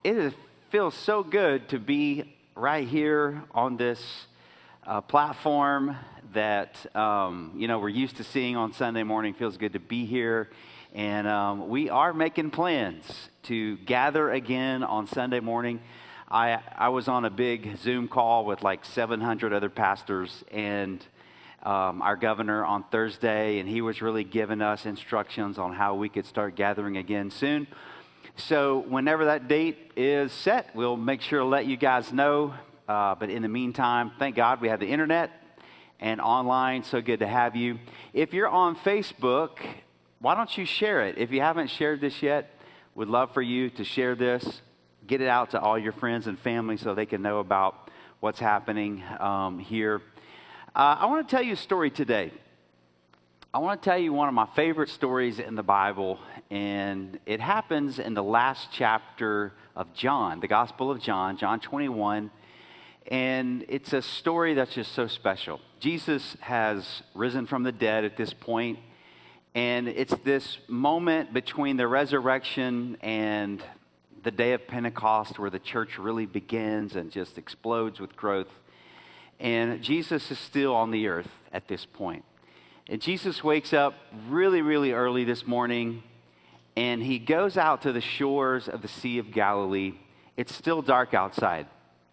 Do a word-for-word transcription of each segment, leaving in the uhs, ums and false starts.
It is, feels so good to be right here on this uh, platform that, um, you know, we're used to seeing on Sunday morning. Feels good to be here. And um, we are making plans to gather again on Sunday morning. I, I was on a big Zoom call with like seven hundred other pastors and um, our governor on Thursday, and he was really giving us instructions on how we could start gathering again soon. So whenever that date is set, we'll make sure to let you guys know. Uh, but in the meantime, thank God we have the internet and online. So good to have you. If you're on Facebook, why don't you share it? If you haven't shared this yet, we'd love for you to share this. Get it out to all your friends and family so they can know about what's happening um, here. Uh, I want to tell you a story today. I want to tell you one of my favorite stories in the Bible, and it happens in the last chapter of John, the Gospel of John, John twenty-one, and it's a story that's just so special. Jesus has risen from the dead at this point, and it's this moment between the resurrection and the day of Pentecost where the church really begins and just explodes with growth, and Jesus is still on the earth at this point. And Jesus wakes up really, really early this morning, and he goes out to the shores of the Sea of Galilee. It's still dark outside.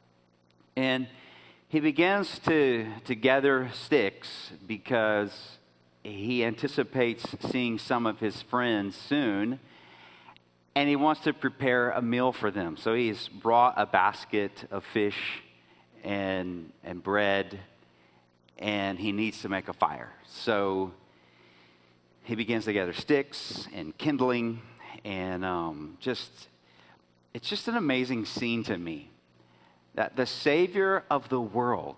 And he begins to, to gather sticks because he anticipates seeing some of his friends soon, and he wants to prepare a meal for them. So he's brought a basket of fish and, and bread, and he needs to make a fire. So he begins to gather sticks and kindling, and um, just, it's just an amazing scene to me that the Savior of the world,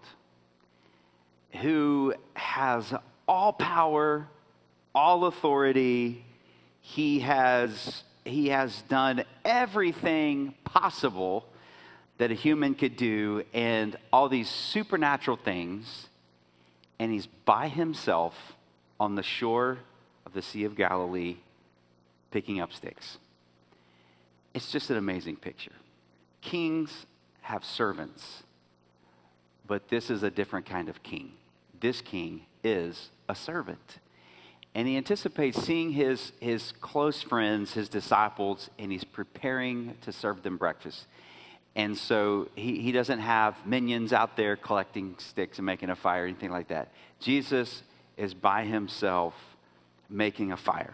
who has all power, all authority, he has, he has done everything possible that a human could do, and all these supernatural things, and he's by himself on the shore of the Sea of Galilee picking up sticks. It's just an amazing picture. Kings have servants, but this is a different kind of king. This king is a servant. And he anticipates seeing his, his close friends, his disciples, and he's preparing to serve them breakfast. And so he, he doesn't have minions out there collecting sticks and making a fire or anything like that. Jesus is by himself making a fire.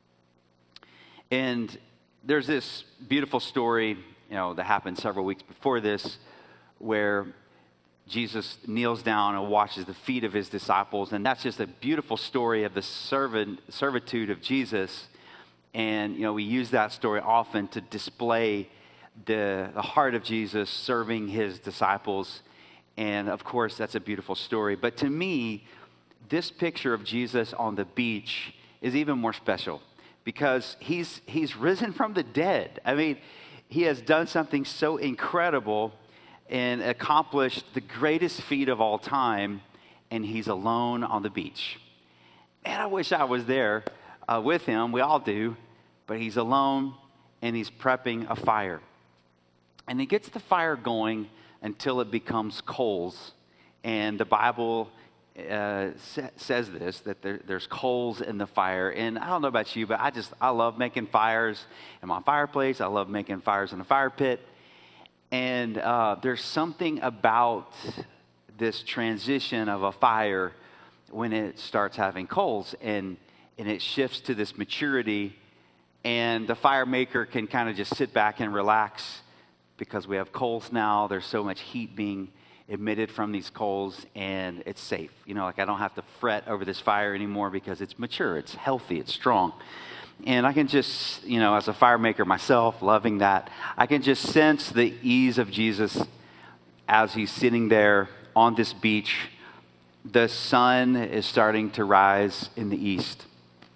And there's this beautiful story, you know, that happened several weeks before this, where Jesus kneels down and washes the feet of his disciples. And that's just a beautiful story of the servant, servitude of Jesus. And, you know, we use that story often to display The, the heart of Jesus serving his disciples. And of course, that's a beautiful story. But to me, this picture of Jesus on the beach is even more special because he's, he's risen from the dead. I mean, he has done something so incredible and accomplished the greatest feat of all time, and he's alone on the beach. And I wish I was there uh, with him. We all do. But he's alone, and he's prepping a fire. And he gets the fire going until it becomes coals. And the Bible uh, sa- says this, that there, there's coals in the fire. And I don't know about you, but I just, I love making fires in my fireplace. I love making fires in a fire pit. And uh, there's something about this transition of a fire when it starts having coals. And, and it shifts to this maturity. And the fire maker can kind of just sit back and relax, because we have coals now. There's so much heat being emitted from these coals, and it's safe. You know, like I don't have to fret over this fire anymore because it's mature, it's healthy, it's strong. And I can just, you know, as a fire maker myself, loving that, I can just sense the ease of Jesus as he's sitting there on this beach. The sun is starting to rise in the east,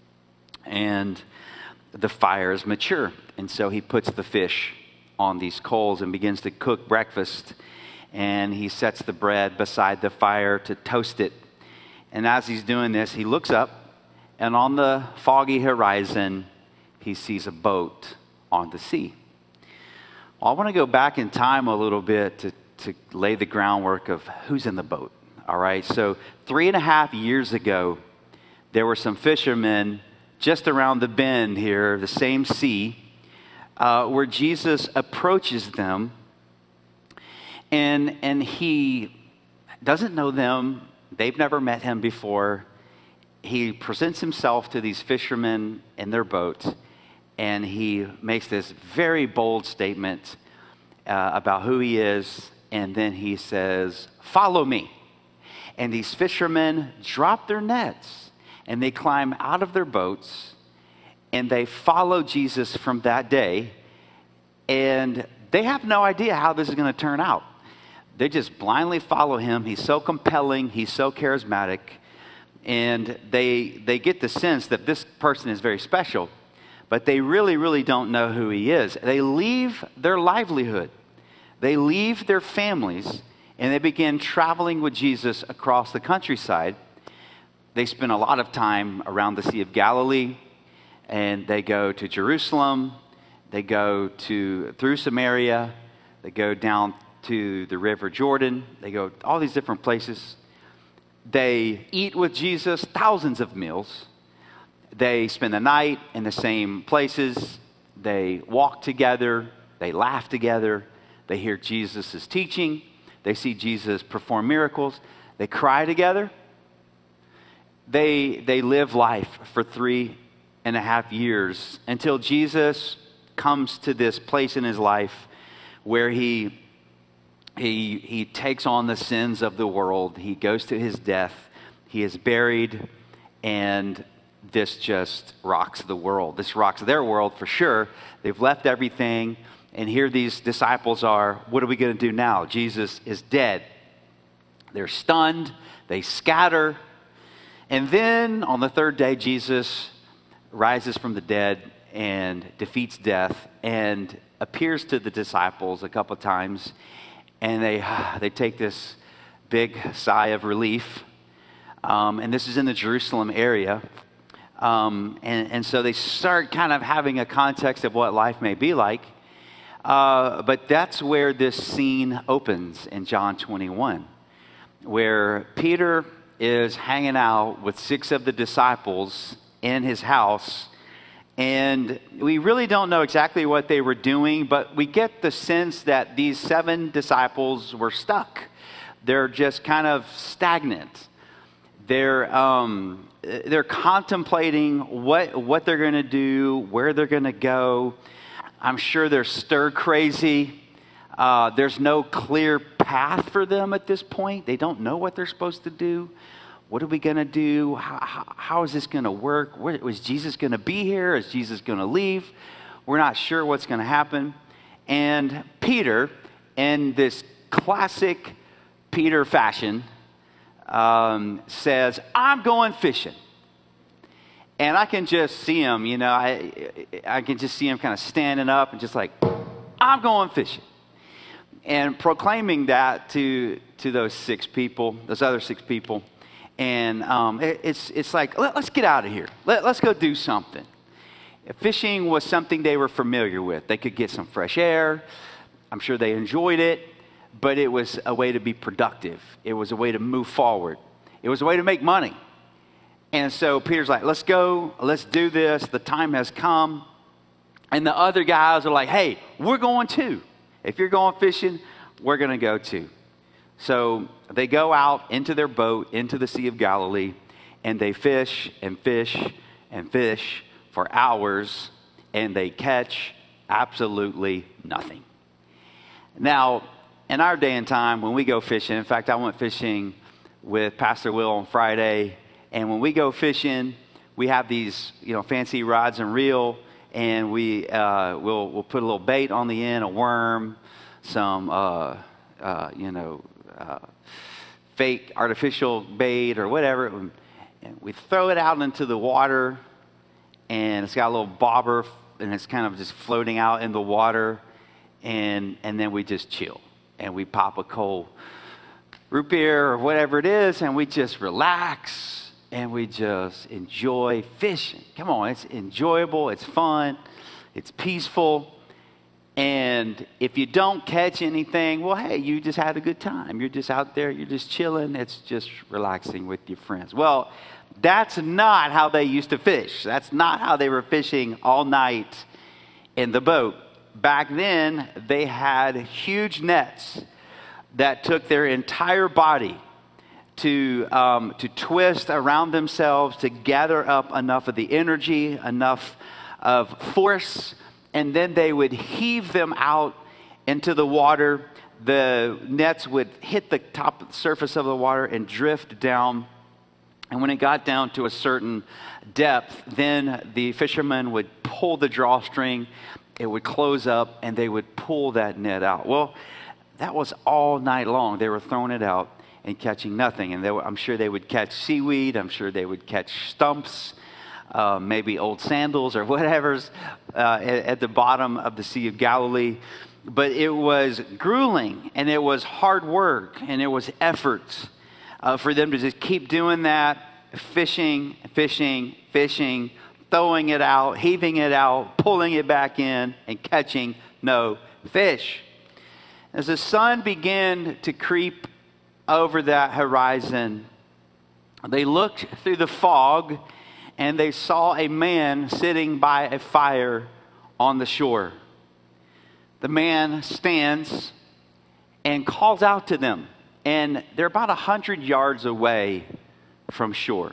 and the fire is mature. And so he puts the fish on these coals and begins to cook breakfast, and he sets the bread beside the fire to toast it. And as he's doing this, he looks up, and on the foggy horizon he sees a boat on the sea. Well, I want to go back in time a little bit to, to lay the groundwork of who's in the boat. All right, so three and a half years ago, there were some fishermen just around the bend here, the same sea, uh, where Jesus approaches them, and, and he doesn't know them. They've never met him before. He presents himself to these fishermen in their boat, and he makes this very bold statement uh, about who he is, and then he says, "Follow me." And these fishermen drop their nets, and they climb out of their boats, and they follow Jesus from that day, and they have no idea how this is going to turn out. They just blindly follow him. He's so compelling. He's so charismatic. And they, they get the sense that this person is very special, but they really, really don't know who he is. They leave their livelihood. They leave their families, and they begin traveling with Jesus across the countryside. They spend a lot of time around the Sea of Galilee, and they go to Jerusalem. They go to through Samaria. They go down to the River Jordan. They go all these different places. They eat with Jesus thousands of meals. They spend the night in the same places. They walk together. They laugh together. They hear Jesus' teaching. They see Jesus perform miracles. They cry together. They, they live life for three and a half years until Jesus comes to this place in his life where he He, he takes on the sins of the world. He goes to his death. He is buried, and this just rocks the world. This rocks their world for sure. They've left everything, and here these disciples are. What are we going to do now? Jesus is dead. They're stunned. They scatter. And then on the third day, Jesus rises from the dead and defeats death and appears to the disciples a couple times. And they, they take this big sigh of relief. Um, and this is in the Jerusalem area. Um, and, and so they start kind of having a context of what life may be like. Uh, but that's where this scene opens in John twenty-one, where Peter is hanging out with six of the disciples in his house. And we really don't know exactly what they were doing, but we get the sense that these seven disciples were stuck. They're just kind of stagnant. They're, um, they're contemplating what, what they're going to do, where they're going to go. I'm sure they're stir crazy. Uh, there's no clear path for them at this point. They don't know what they're supposed to do. What are we going to do? How, how, how is this going to work? Where, was Jesus going to be here? Is Jesus going to leave? We're not sure what's going to happen. And Peter, in this classic Peter fashion, um, says, "I'm going fishing." And I can just see him, you know, I, I can just see him kind of standing up and just like, "I'm going fishing." And proclaiming that to, to those six people, those other six people. And um, it, it's, it's like, Let, let's get out of here. Let, let's go do something. Fishing was something they were familiar with. They could get some fresh air. I'm sure they enjoyed it. But it was a way to be productive. It was a way to move forward. It was a way to make money. And so Peter's like, let's go. Let's do this. The time has come. And the other guys are like, hey, we're going too. If you're going fishing, we're going to go too. So they go out into their boat, into the Sea of Galilee, and they fish and fish and fish for hours, and they catch absolutely nothing. Now, in our day and time, when we go fishing, in fact, I went fishing with Pastor Will on Friday, and when we go fishing, we have these, you know, fancy rods and reel, and we uh, we'll we'll put a little bait on the end, a worm, some uh, uh, you know. Uh, fake artificial bait or whatever, and we throw it out into the water, and it's got a little bobber, and it's kind of just floating out in the water, and and then we just chill, and we pop a cold root beer or whatever it is, and we just relax, and we just enjoy fishing. Come on, it's enjoyable, it's fun, it's peaceful. And if you don't catch anything, well, hey, you just had a good time. You're just out there, you're just chilling. It's just relaxing with your friends. Well, that's not how they used to fish. That's not how they were fishing all night in the boat. Back then, they had huge nets that took their entire body to, um, to twist around themselves to gather up enough of the energy, enough of force, and then they would heave them out into the water. The nets would hit the top of the surface of the water and drift down. And when it got down to a certain depth, then the fishermen would pull the drawstring, it would close up, and they would pull that net out. Well, that was all night long. They were throwing it out and catching nothing. And they were, I'm sure they would catch seaweed. I'm sure they would catch stumps. Uh, maybe old sandals or whatever's uh, at, at the bottom of the Sea of Galilee. But it was grueling, and it was hard work, and it was effort uh, for them to just keep doing that, fishing, fishing, fishing, throwing it out, heaving it out, pulling it back in, and catching no fish. As the sun began to creep over that horizon, they looked through the fog, and they saw a man sitting by a fire on the shore. The man stands and calls out to them, and they're about a hundred yards away from shore.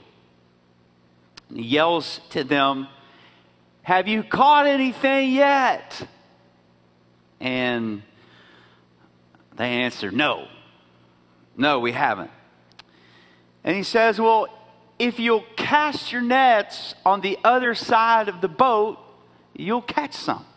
He yells to them, "Have you caught anything yet?" And they answer, "No, no, we haven't." And he says, "Well, if you'll cast your nets on the other side of the boat, you'll catch some."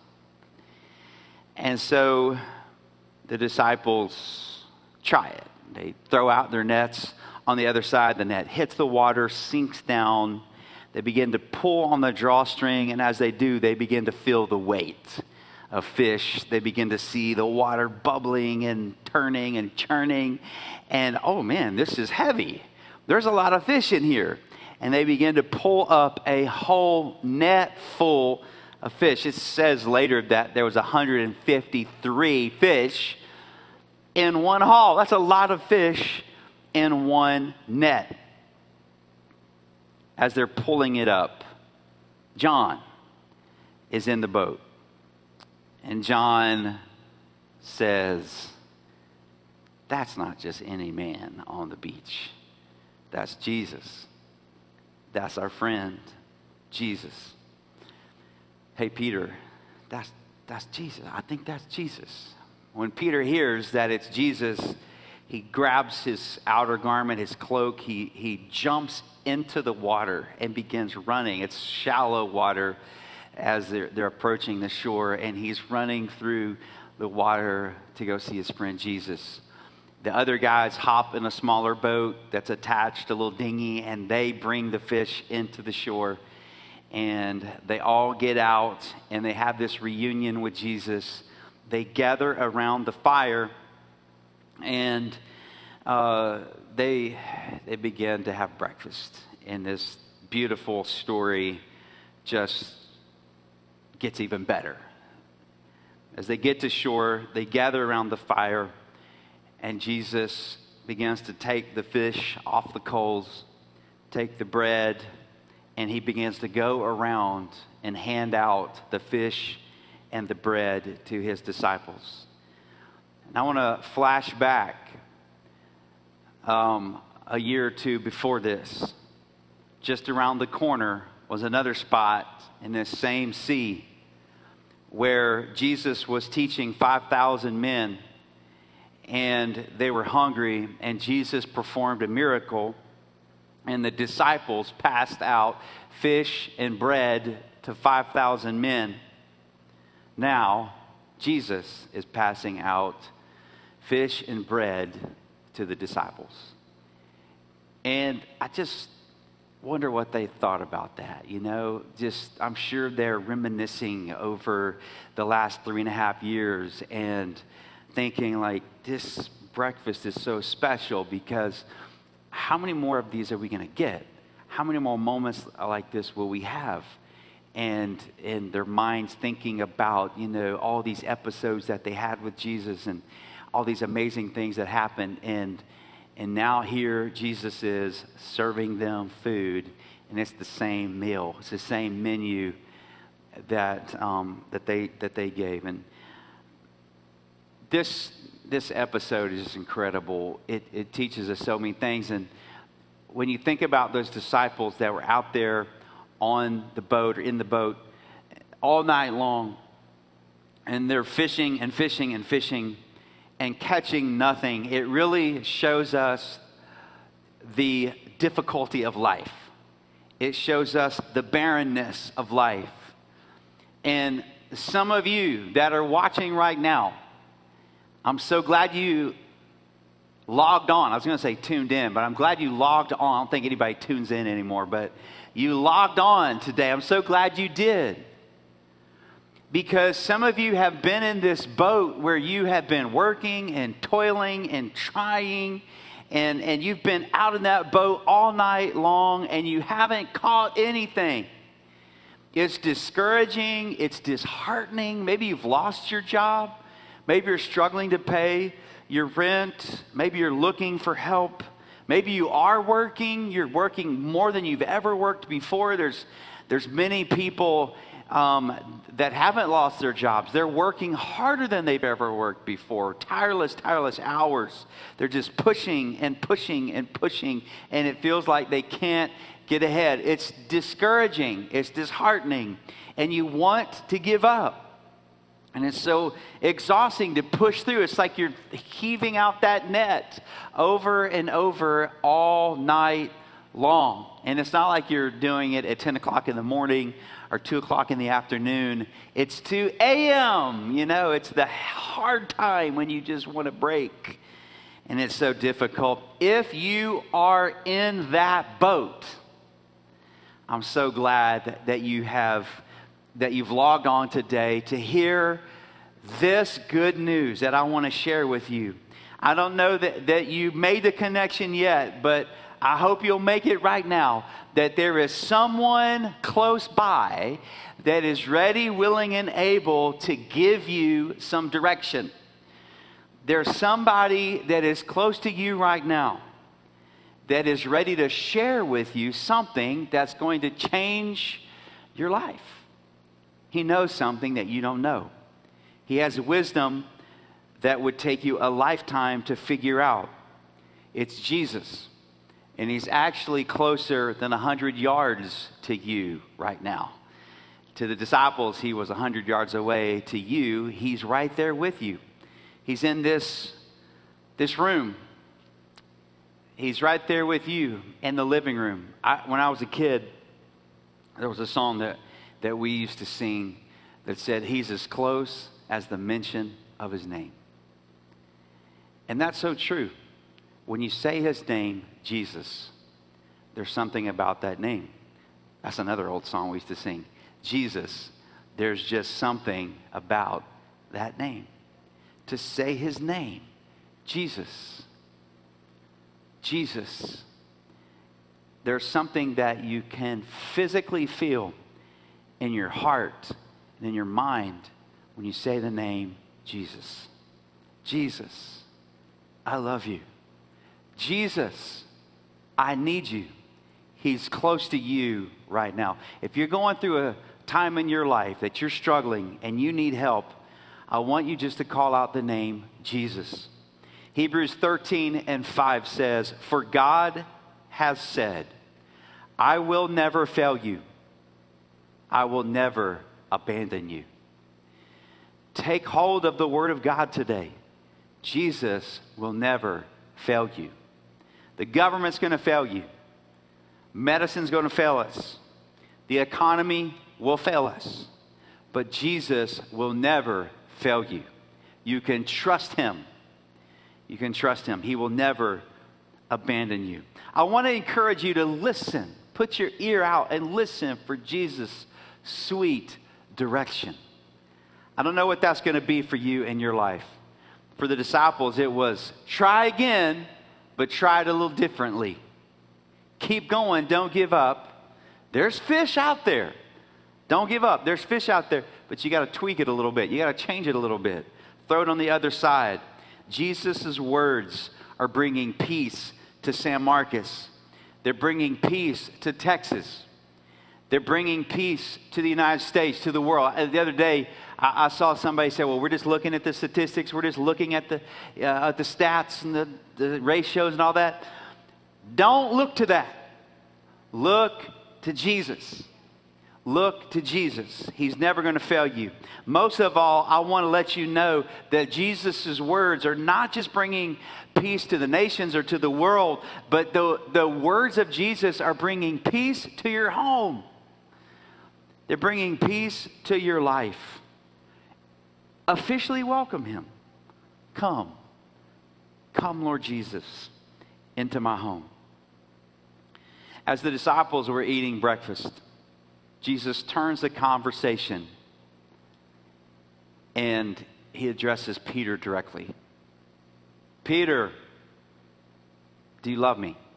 And so the disciples try it. They throw out their nets on the other side. The net hits the water, sinks down. They begin to pull on the drawstring, and as they do, they begin to feel the weight of fish. They begin to see the water bubbling and turning and churning. And, oh man, this is heavy. There's a lot of fish in here. And they begin to pull up a whole net full of fish. It says later that there was one hundred fifty-three fish in one haul. That's a lot of fish in one net. As they're pulling it up, John is in the boat. And John says, "That's not just any man on the beach. That's Jesus. That's our friend, Jesus. Hey, Peter, that's, that's Jesus. I think that's Jesus." When Peter hears that it's Jesus, he grabs his outer garment, his cloak. He, he jumps into the water and begins running. It's shallow water as they're, they're approaching the shore, and he's running through the water to go see his friend Jesus. The other guys hop in a smaller boat that's attached, a little dinghy, and they bring the fish into the shore. And they all get out, and they have this reunion with Jesus. They gather around the fire, and uh, they, they begin to have breakfast. And this beautiful story just gets even better. As they get to shore, they gather around the fire, and Jesus begins to take the fish off the coals, take the bread, and he begins to go around and hand out the fish and the bread to his disciples. And I want to flash back um, a year or two before this. Just around the corner was another spot in this same sea where Jesus was teaching five thousand men, and they were hungry, and Jesus performed a miracle, and the disciples passed out fish and bread to five thousand men. Now, Jesus is passing out fish and bread to the disciples. And I just wonder what they thought about that. You know, just, I'm sure they're reminiscing over the last three and a half years and thinking like, this breakfast is so special because how many more of these are we going to get? How many more moments like this will we have? and in their minds thinking about, you know, all these episodes that they had with Jesus and all these amazing things that happened. And, and now here Jesus is serving them food, and it's the same meal. It's the same menu that, um, that, they, that they gave. And this, this episode is incredible. It, it teaches us so many things. And when you think about those disciples that were out there on the boat or in the boat all night long, and they're fishing and fishing and fishing and catching nothing, it really shows us the difficulty of life. It shows us the barrenness of life. And some of you that are watching right now, I'm so glad you logged on. I was going to say tuned in, but I'm glad you logged on. I don't think anybody tunes in anymore, but you logged on today. I'm so glad you did. Because some of you have been in this boat where you have been working and toiling and trying, and, and you've been out in that boat all night long and you haven't caught anything. It's discouraging. It's disheartening. Maybe you've lost your job. Maybe you're struggling to pay your rent. Maybe you're looking for help. Maybe you are working. You're working more than you've ever worked before. There's, there's many people um, that haven't lost their jobs. They're working harder than they've ever worked before. Tireless, tireless hours. They're just pushing and pushing and pushing, and it feels like they can't get ahead. It's discouraging. It's disheartening, and you want to give up. And it's so exhausting to push through. It's like you're heaving out that net over and over all night long. And it's not like you're doing it at ten o'clock in the morning or two o'clock in the afternoon. It's two a.m. You know, it's the hard time when you just want to break. And it's so difficult. If you are in that boat, I'm so glad that you have that you've logged on today to hear this good news that I want to share with you. I don't know that, that you made the connection yet, but I hope you'll make it right now, that there is someone close by that is ready, willing, and able to give you some direction. There's somebody that is close to you right now that is ready to share with you something that's going to change your life. He knows something that you don't know. He has wisdom that would take you a lifetime to figure out. It's Jesus. And he's actually closer than one hundred yards to you right now. To the disciples, he was one hundred yards away. To you, he's right there with you. He's in this, this room. He's right there with you in the living room. I, when I was a kid, there was a song that that we used to sing that said, he's as close as the mention of his name. And that's so true. When you say his name, Jesus, there's something about that name. That's another old song we used to sing. Jesus, there's just something about that name. To say his name, Jesus, Jesus, there's something that you can physically feel in your heart and in your mind when you say the name Jesus. Jesus, I love you. Jesus, I need you. He's close to you right now. If you're going through a time in your life that you're struggling and you need help, I want you just to call out the name Jesus. Hebrews thirteen and five says, for God has said, I will never fail you. I will never abandon you. Take hold of the word of God today. Jesus will never fail you. The government's going to fail you. Medicine's going to fail us. The economy will fail us. But Jesus will never fail you. You can trust him. You can trust him. He will never abandon you. I want to encourage you to listen. Put your ear out and listen for Jesus' sweet direction. I don't know what that's going to be for you in your life. For the disciples, it was try again, but try it a little differently. Keep going, don't give up. There's fish out there. Don't give up. There's fish out there, but you got to tweak it a little bit. You got to change it a little bit. Throw it on the other side. Jesus' words are bringing peace to San Marcos. They're bringing peace to Texas. They're bringing peace to the United States, to the world. The other day, I, I saw somebody say, well, we're just looking at the statistics. We're just looking at the, uh, at the stats and the, the ratios and all that. Don't look to that. Look to Jesus. Look to Jesus. He's never going to fail you. Most of all, I want to let you know that Jesus' words are not just bringing peace to the nations or to the world, but the, the words of Jesus are bringing peace to your home. They're bringing peace to your life. Officially welcome him. Come. Come, Lord Jesus, into my home. As the disciples were eating breakfast, Jesus turns the conversation and he addresses Peter directly. Peter, do you love me?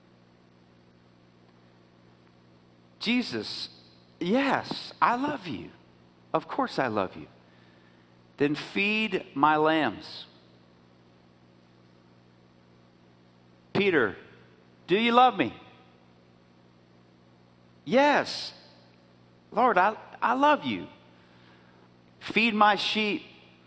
Jesus, yes, I love you. Of course I love you. Then feed my lambs. Peter, do you love me? Yes. Lord, I, I love you. Feed my sheep.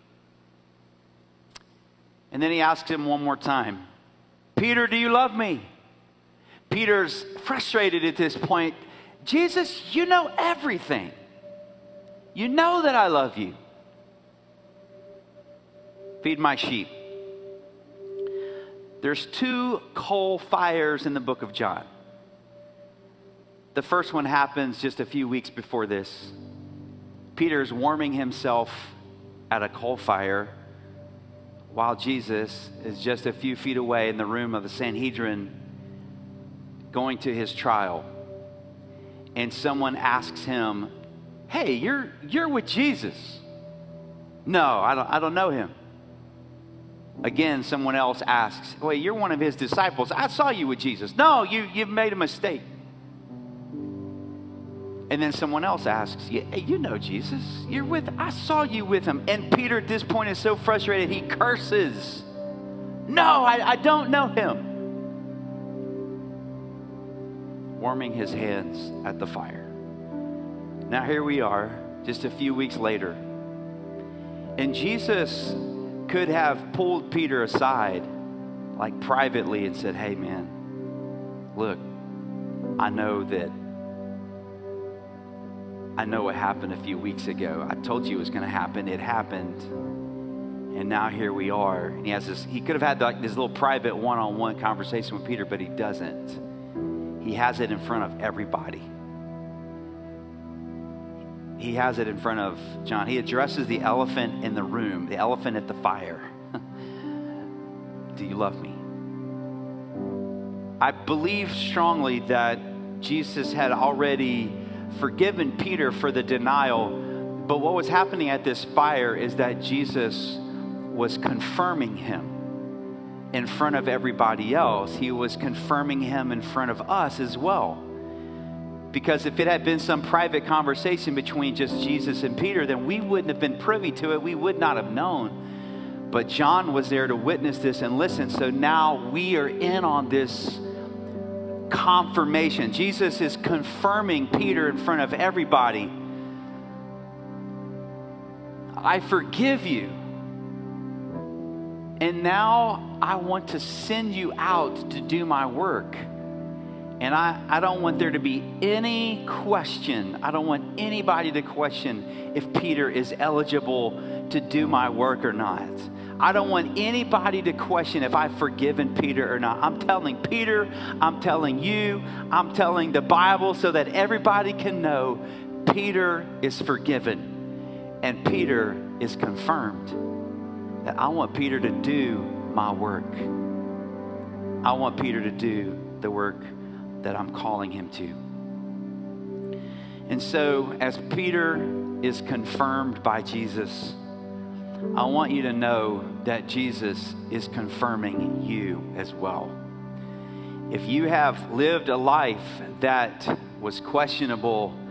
And then he asks him one more time, Peter, do you love me? Peter's frustrated at this point. Jesus, you know everything. You know that I love you. Feed my sheep. There's two coal fires in the book of John. The first one happens just a few weeks before this. Peter's warming himself at a coal fire while Jesus is just a few feet away in the room of the Sanhedrin going to his trial. And someone asks him, hey, you're, you're with Jesus. No, I don't, I don't know him. Again, someone else asks, wait, you're one of his disciples. I saw you with Jesus. No, you, you've made a mistake. And then someone else asks, yeah, hey, you know Jesus. You're with, I saw you with him. And Peter at this point is so frustrated, he curses. No, I, I don't know him. Warming his hands at the fire. Now here we are, just a few weeks later. And Jesus could have pulled Peter aside, like privately, and said, hey man, look, I know that I know what happened a few weeks ago. I told you it was going to happen. It happened. And now here we are. And he has this, he could have had like this little private one-on-one conversation with Peter, but he doesn't. He has it in front of everybody. He has it in front of John. He addresses the elephant in the room, the elephant at the fire. Do you love me? I believe strongly that Jesus had already forgiven Peter for the denial, but what was happening at this fire is that Jesus was confirming him in front of everybody else. He was confirming him in front of us as well. Because if it had been some private conversation between just Jesus and Peter, then we wouldn't have been privy to it. We would not have known. But John was there to witness this and listen. So now we are in on this confirmation. Jesus is confirming Peter in front of everybody. I forgive you. And now I want to send you out to do my work. And I, I don't want there to be any question. I don't want anybody to question if Peter is eligible to do my work or not. I don't want anybody to question if I've forgiven Peter or not. I'm telling Peter, I'm telling you, I'm telling the Bible so that everybody can know Peter is forgiven and Peter is confirmed. That I want Peter to do my work. I want Peter to do the work that I'm calling him to. And so as Peter is confirmed by Jesus, I want you to know that Jesus is confirming you as well. If you have lived a life that was questionable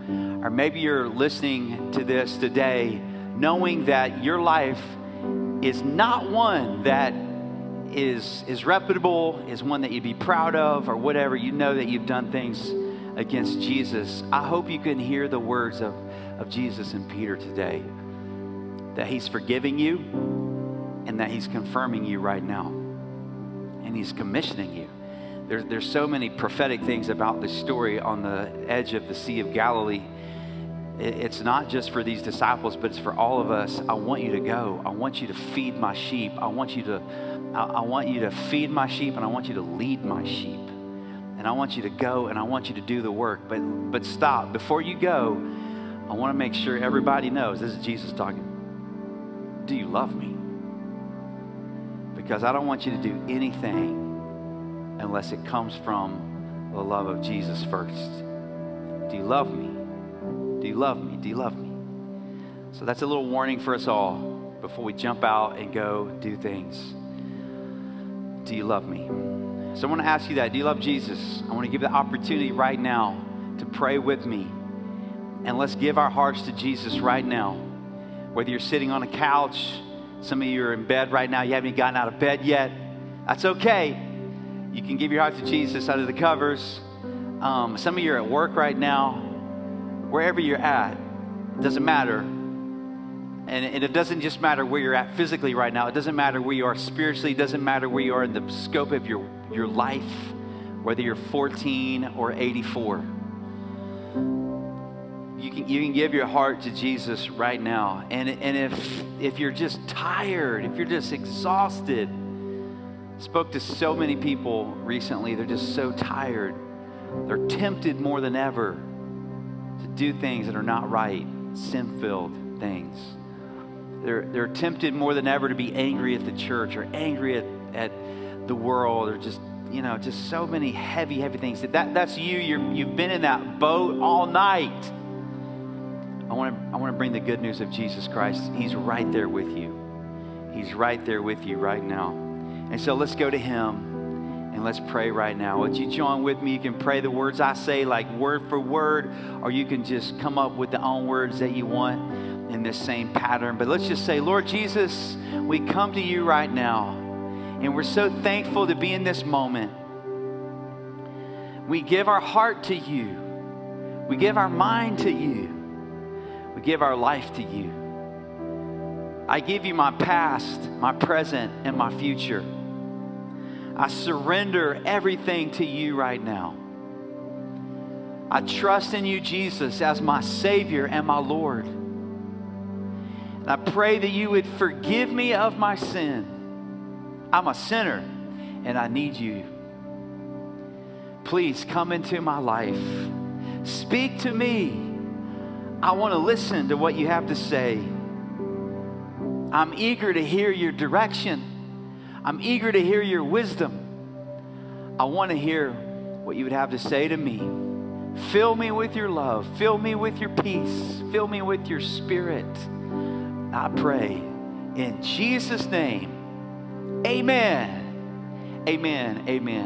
Or maybe you're listening to this today knowing that your life is not one that is, is reputable, is one that you'd be proud of, or whatever. You know that you've done things against Jesus. I hope you can hear the words of, of Jesus and Peter today, that he's forgiving you and that he's confirming you right now. And he's commissioning you. There's, there's so many prophetic things about this story on the edge of the Sea of Galilee. It, it's not just for these disciples, but it's for all of us. I want you to go. I want you to feed my sheep. I want you to, I, I want you to feed my sheep, and I want you to lead my sheep. And I want you to go, and I want you to do the work. But, but stop. Before you go, I want to make sure everybody knows, this is Jesus talking. Do you love me? Because I don't want you to do anything unless it comes from the love of Jesus first. Do you love me? Do you love me? Do you love me? So that's a little warning for us all before we jump out and go do things. Do you love me? So I want to ask you that. Do you love Jesus? I want to give the opportunity right now to pray with me. And let's give our hearts to Jesus right now. Whether you're sitting on a couch, some of you are in bed right now, you haven't even gotten out of bed yet. That's okay. You can give your heart to Jesus under the covers. Um, some of you are at work right now. Wherever you're at, it doesn't matter. And, and it doesn't just matter where you're at physically right now. It doesn't matter where you are spiritually. It doesn't matter where you are in the scope of your, your life, whether you're fourteen or eighty-four. You can, you can give your heart to Jesus right now. And, and if, if you're just tired, if you're just exhausted, spoke to so many people recently, they're just so tired. They're tempted more than ever to do things that are not right, sin-filled things. They're, they're tempted more than ever to be angry at the church or angry at, at the world, or just, you know, just so many heavy, heavy things. That, that's you. You're, you've been in that boat all night. I want to I want to bring the good news of Jesus Christ. He's right there with you. He's right there with you right now. And so let's go to him and let's pray right now. Would you join with me? You can pray the words I say like word for word, or you can just come up with the own words that you want in this same pattern. But let's just say, Lord Jesus, we come to you right now, and we're so thankful to be in this moment. We give our heart to you. We give our mind to you. We give our life to you. I give you my past, my present, and my future. I surrender everything to you right now. I trust in you, Jesus, as my Savior and my Lord. And I pray that you would forgive me of my sin. I'm a sinner, and I need you. Please come into my life. Speak to me. I want to listen to what you have to say. I'm eager to hear your direction. I'm eager to hear your wisdom. I want to hear what you would have to say to me. Fill me with your love. Fill me with your peace. Fill me with your spirit. I pray in Jesus' name. Amen. Amen. Amen.